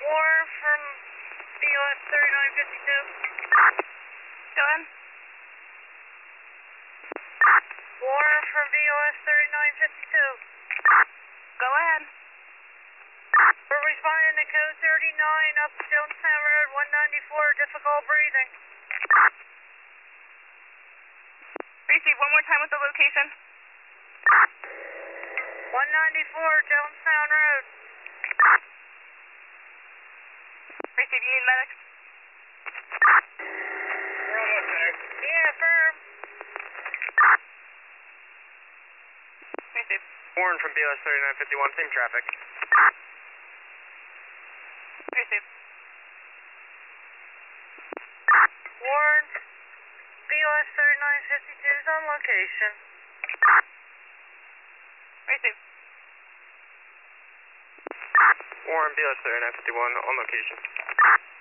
Warren from BOS 3952. Go ahead. Warren from BOS 3952. Go ahead. We're responding to code 39 up Jonestown Road, 194, difficult breathing. Receive one more time with the location. 194, Jonestown Road. Receive, you need medics? We're almost there. Yeah, firm. Receive. Warren from BOS 3951, same traffic. Receive. Warren, BOS 3952 is on location. Receive. Warren, BOS 3951, on location.